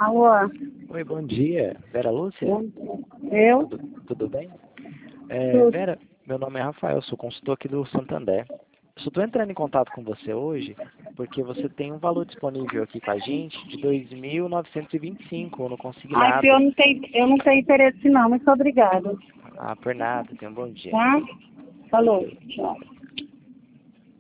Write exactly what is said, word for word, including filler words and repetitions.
Alô? Oi, bom dia. Vera Lúcia? Eu? Tudo, tudo bem? É, Tudo. Vera, meu nome é Rafael, sou consultor aqui do Santander. Só estou entrando em contato com você hoje porque você tem um valor disponível aqui com a gente de dois mil novecentos e vinte e cinco no Ai, filho, eu consignado. não tenho, eu não tenho interesse não, muito obrigada. Ah, por nada, tenha um bom dia. Tá? Falou. Tchau.